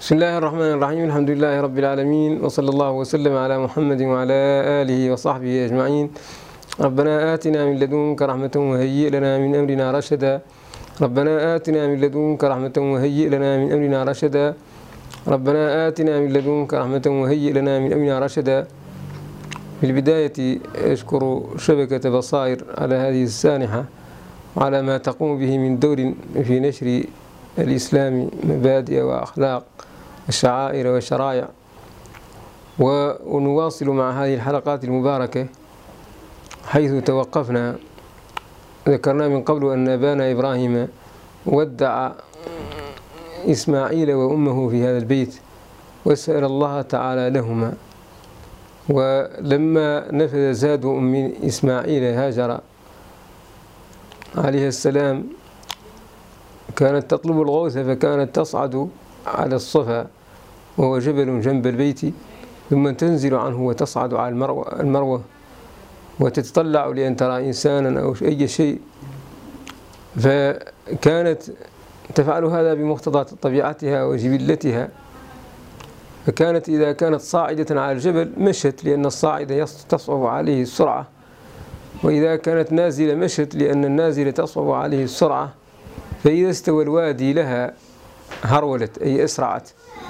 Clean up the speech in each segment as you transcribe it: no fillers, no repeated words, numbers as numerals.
بسم الله الرحمن الرحيم. الحمد لله رب العالمين، وصلى الله وسلم على محمد وعلى آله وصحبه أجمعين. ربنا آتنا من لدنك رحمة وهيئ لنا من أمرنا رشدا. ربنا آتنا من لدنك رحمة وهيئ لنا من أمرنا رشدا. ربنا آتنا من لدنك رحمة وهيئ لنا من أمرنا رشدا. في البداية أشكر شبكة بصائر على هذه السانحة وعلى ما تقوم به من دور في نشر الإسلام مبادئ وأخلاق الشعائر والشرائع. ونواصل مع هذه الحلقات المباركة حيث توقفنا. ذكرنا من قبل أن أبانا إبراهيم ودع إسماعيل وأمه في هذا البيت وسأل الله تعالى لهما، ولما نفذ زاد أم إسماعيل هاجر عليه السلام كانت تطلب الغوث، فكانت تصعد على الصفا وهو جبل جنب البيت، ثم تنزل عنه وتصعد على المروة وتتطلع لأن ترى إنسانا أو أي شيء، فكانت تفعل هذا بمقتضى طبيعتها وجبلتها. فكانت إذا كانت صاعدة على الجبل مشت لأن الصاعدة تصعب عليه السرعة، وإذا كانت نازلة مشت لأن النازلة تصعب عليه السرعة، فإذا استوى الوادي لها هرولت أي أسرعت.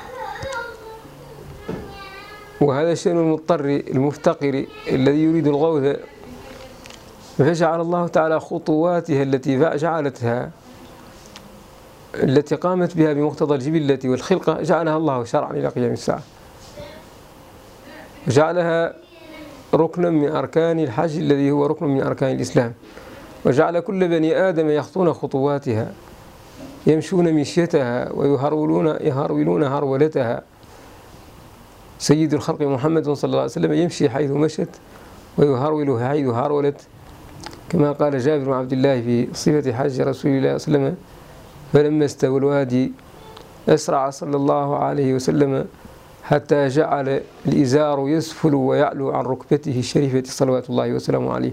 وهذا شأن المضطر المفتقر الذي يريد الغوث، فجعل الله تعالى خطواتها التي قامت بها بمقتضى الجبلة والخلقة، جعلها الله شرعا إلى قيام الساعة، وجعلها ركنا من أركان الحج الذي هو ركن من أركان الإسلام، وجعل كل بني آدم يخطون خطواتها، يمشون مشيتها ويهرولون هرولتها. سيد الخلق محمد صلى الله عليه وسلم يمشي حيث مشت ويهرول حيث هرولت، كما قال جابر بن عبد الله في صفة حج رسول الله صلى الله عليه وسلم: فلما استوى الوادي أسرع صلى الله عليه وسلم حتى جعل الإزار يسفل ويعلو عن ركبته الشريفة صلوات الله وسلامه عليه.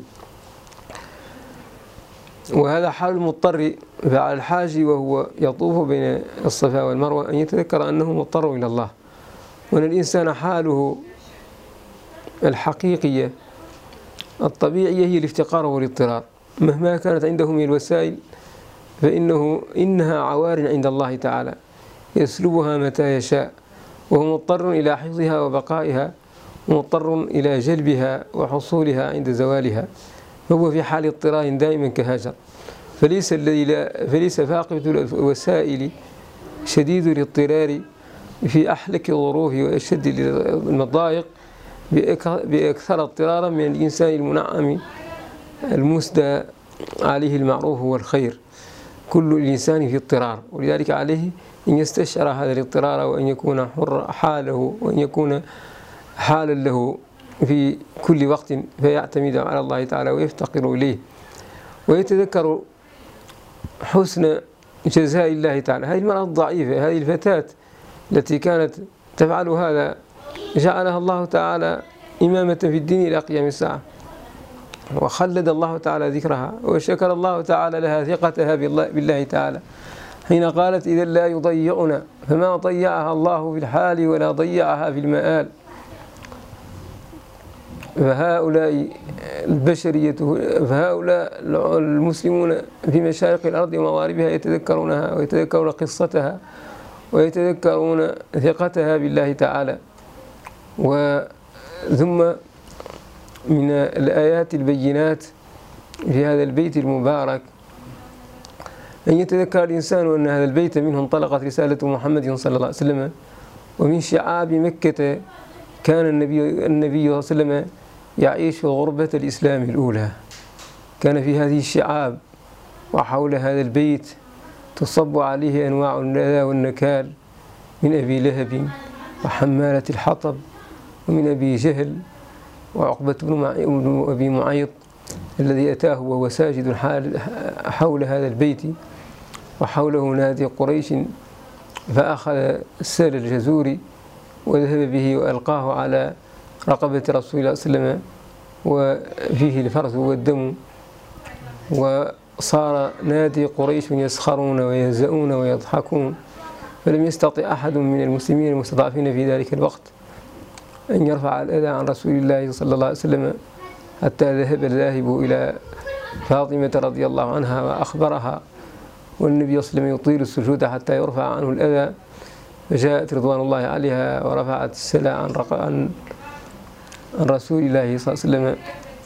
وهذا حال المضطر. فعلى الحاج وهو يطوف بين الصفا والمروة أن يتذكر أنه مضطر إلى الله، وأن الإنسان حاله الحقيقية الطبيعية هي الافتقار والاضطرار، مهما كانت عنده من الوسائل إنها عوار عند الله تعالى يسلبها متى يشاء، وهو مضطر إلى حفظها وبقائها، ومضطر إلى جلبها وحصولها عند زوالها، فهو في حال اضطرار دائما كهاجر. فليس فاقد الوسائل شديد الاضطرار في أحلك الظروف وأشد المضايق بأكثر اضطرارا من الإنسان المنعم المسدى عليه المعروف والخير. كل الإنسان في اضطرار، ولذلك عليه أن يستشعر هذا الاضطرار، وأن يكون حر حاله، وأن يكون حالا له في كل وقت، فيعتمد على الله تعالى ويفتقر إليه ويتذكر حسن جزاء الله تعالى. هذه المرأة الضعيفة، هذه الفتاة التي كانت تفعل هذا، جعلها الله تعالى إمامة في الدين إلى قيام الساعة، وخلد الله تعالى ذكرها، وشكر الله تعالى لها ثقتها بالله تعالى حين قالت: إذا لا يضيعنا، فما ضيعها الله في الحال ولا ضيعها في المآل. فهؤلاء المسلمون في مشارق الأرض ومغاربها يتذكرونها ويتذكرون قصتها ويتذكرون ثقتها بالله تعالى. ثم من الآيات البينات في هذا البيت المبارك أن يتذكر الإنسان أن هذا البيت منه انطلقت رسالة محمد صلى الله عليه وسلم، ومن شعاب مكة كان النبي صلى الله عليه وسلم يعيش غربة الإسلام الأولى. كان في هذه الشعاب وحول هذا البيت تصب عليه أنواع الأذى والنكال، من أبي لهب وحمالة الحطب، ومن أبي جهل وعقبة بن أبي معيط الذي أتاه وهو ساجد حول هذا البيت، وحوله نادي قريش، فأخذ السال الجزوري وذهب به وألقاه على رقبة رسول الله صلى الله عليه وسلم، وفيه الفرث والدم، وصار نادي قريش يسخرون ويهزؤون ويضحكون فلم يستطع أحد من المسلمين المستضعفين في ذلك الوقت أن يرفع الأذى عن رسول الله صلى الله عليه وسلم، حتى ذهب الذاهب إلى فاطمة رضي الله عنها وأخبرها، والنبي صلى الله عليه وسلم يطيل السجود حتى يرفع عنه الأذى، فجاءت رضوان الله عليها ورفعت السلاء عن رسول الله صلى الله عليه وسلم.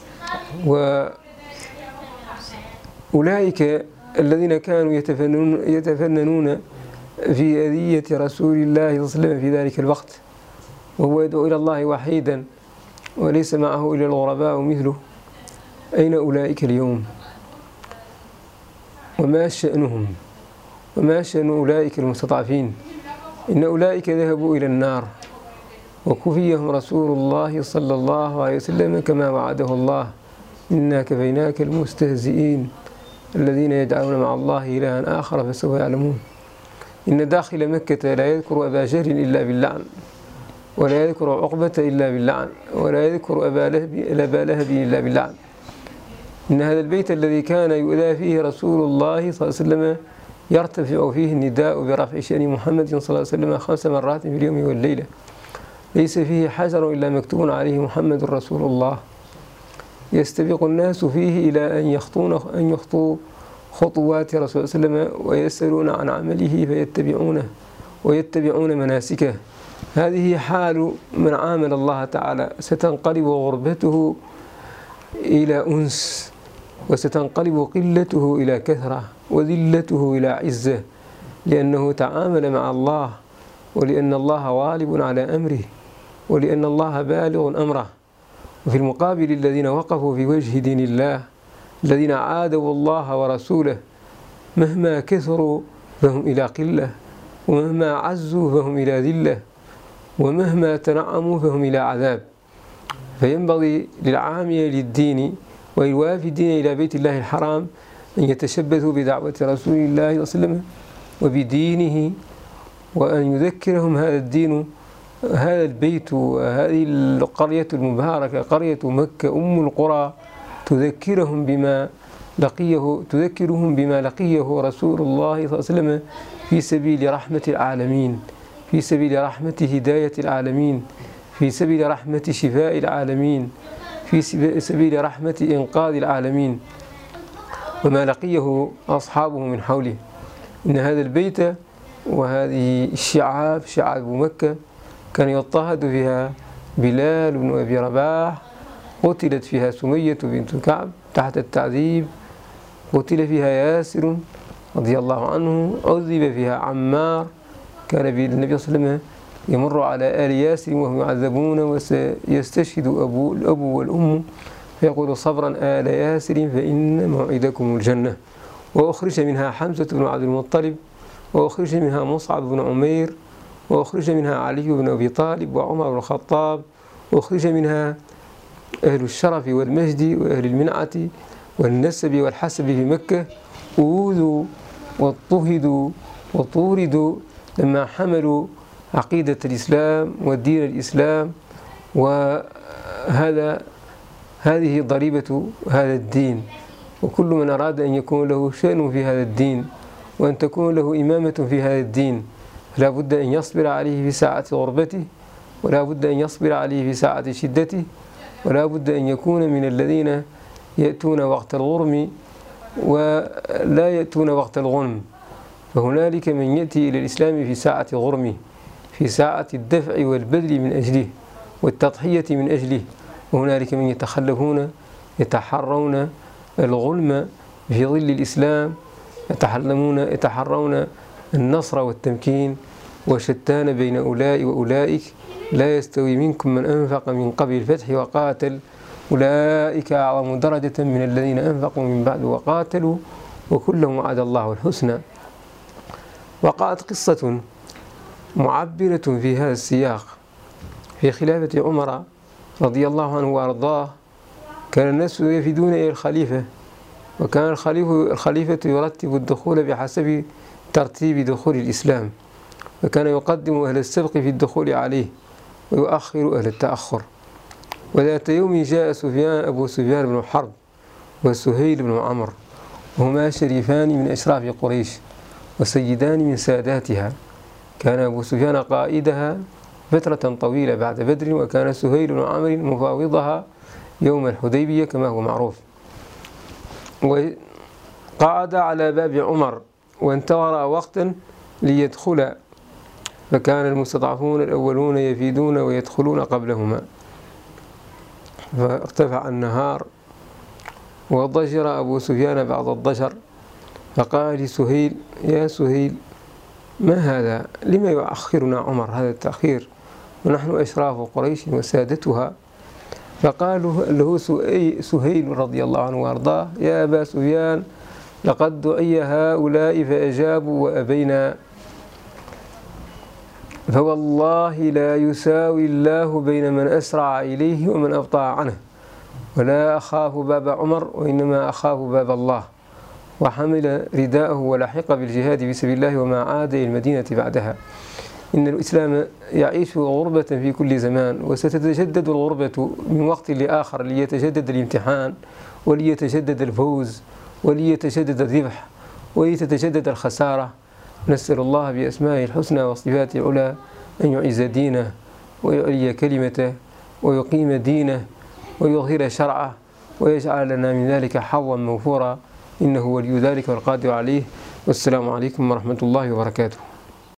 وأولئك الذين كانوا يتفننون في أذية رسول الله صلى الله عليه وسلم في ذلك الوقت، وهو يدعو إلى الله وحيدا وليس معه إلا الغرباء مثله، أين أولئك اليوم؟ وما شأنهم؟ وما شأن أولئك المستضعفين؟ إن أولئك ذهبوا إلى النار، وكفيهم رسول الله صلى الله عليه وسلم كما وعده الله: إنا كفيناك المستهزئين الذين يدعون مع الله إلها آخر فسوف يعلمون. إن داخل مكة لا يذكر أبا جهل إلا باللعن، ولا يذكر عقبة إلا باللعن، ولا يذكر أبا لهب إلا باللعن. إن هذا البيت الذي كان يؤذى فيه رسول الله صلى الله عليه وسلم يرتفع فيه النداء برفع شأن محمد صلى الله عليه وسلم 5 مرات في اليوم والليلة، ليس فيه حجر إلا مكتوب عليه محمد رسول الله. يستبق الناس فيه إلى أن يخطوا خطوات رسول الله صلى الله عليه وسلم ويسألون عن عمله ويتبعون مناسكه. هذه حال من عامل الله تعالى، ستنقلب غربته إلى أنس، وستنقلب قلته إلى كثرة، وذلته إلى عزة، لأنه تعامل مع الله، ولأن الله غالب على أمره، ولأن الله بالغ أمره. وفي المقابل الذين وقفوا في وجه دين الله، الذين عادوا الله ورسوله، مهما كثروا فهم إلى قلة، ومهما عزوا فهم إلى ذلة، ومهما تنعموا فهم إلى عذاب. فينبغي للعامل للدين والوافدين إلى بيت الله الحرام أن يتشبثوا بدعوة رسول الله صلى الله عليه وسلم وبدينه، وأن يذكرهم هذا الدين، هذا البيت وهذه القرية المباركة قرية مكة أم القرى، تذكرهم بما لقيه رسول الله صلى الله عليه وسلم في سبيل رحمة العالمين، في سبيل رحمة هداية العالمين، في سبيل رحمة شفاء العالمين، في سبيل رحمة إنقاذ العالمين، وما لقيه أصحابه من حوله. إن هذا البيت وهذه الشعاب، شعاب مكة، كان يضطهد فيها بلال بن أبي رباح، قتلت فيها سمية بنت كعب تحت التعذيب، قتل فيها ياسر رضي الله عنه، عذب فيها عمار، كان النبي صلى الله عليه وسلم يمر على آل ياسر وهم يعذبون، وسيستشهد الأب والأم، فيقول: صبرا آل ياسر فإن موعدكم الجنة. وأخرج منها حمزة بن عبد المطلب، وأخرج منها مصعب بن عمير، وأخرج منها علي بن أبي طالب وعمر بن الخطاب، وأخرج منها أهل الشرف والمجد وأهل المنعة والنسب والحسب في مكة، أوذوا واضطهدوا وطوردوا لما حملوا عقيدة الإسلام والدين الإسلام، هذه ضريبة هذا الدين. وكل من أراد أن يكون له شأن في هذا الدين وأن تكون له إمامة في هذا الدين، فلا بد أن يصبر عليه في ساعة غربته، ولا بد أن يصبر عليه في ساعة شدته، ولا بد أن يكون من الذين يأتون وقت الغرم ولا يأتون وقت الغنم. فهنالك من يأتي إلى الإسلام في ساعة غرمه، في ساعة الدفع والبذل من أجله والتضحية من أجله، وهنالك من يتحرون الغلم في ظل الإسلام، يتحرون النصر والتمكين. وشتان بين أولئك وأولئك، لا يستوي منكم من أنفق من قبل الفتح وقاتل، أولئك أعظم درجة من الذين أنفقوا من بعد وقاتلوا، وكلهم وعد الله الحسنى. وقعت قصة معبرة في هذا السياق في خلافة عمر رضي الله عنه وأرضاه. كان الناس يفدون إلى الخليفة، وكان الخليفة يرتب الدخول بحسب ترتيب دخول الإسلام، فكان يقدم أهل السبق في الدخول عليه ويؤخر أهل التأخر. وذات يوم جاء أبو سفيان بن حرب وسهيل بن عمرو، وهما شريفان من أشراف قريش وسيدان من ساداتها، كان أبو سفيان قائدها فترة طويلة بعد بدر، وكان سهيل بن عمرو مفاوضها يوم الحديبية كما هو معروف. وقعد على باب عمر وانتظر وقتا ليدخل، فكان المستضعفون الأولون يفيدون ويدخلون قبلهما، فارتفع النهار وضجر أبو سفيان بعض الضجر، فقال لسهيل: يا سهيل، ما هذا؟ لما يؤخرنا عمر هذا التأخير ونحن أشراف قريش وسادتها؟ فقال له سهيل رضي الله عنه وأرضاه: يا أبا سفيان، لقد دعي هؤلاء فأجابوا وأبينا، فوالله لا يساوي الله بين من أسرع إليه ومن أبطأ عنه، ولا أخاف باب عمر وإنما أخاف باب الله. وحمل رداءه ولحق بالجهاد في سبيل الله وما عاد إلى المدينة بعدها. إن الإسلام يعيش غربة في كل زمان، وستتجدد الغربة من وقت لآخر ليتجدد الامتحان وليتجدد الفوز وليتجدد الربح وليتجدد الخسارة. نسأل الله بأسمائه الحسنى وصفاته العلى أن يعز دينه ويعلي كلمته ويقيم دينه ويظهر شرعه ويجعل لنا من ذلك حظا موفورا، إنه ولي ذلك والقادر عليه. والسلام عليكم ورحمة الله وبركاته.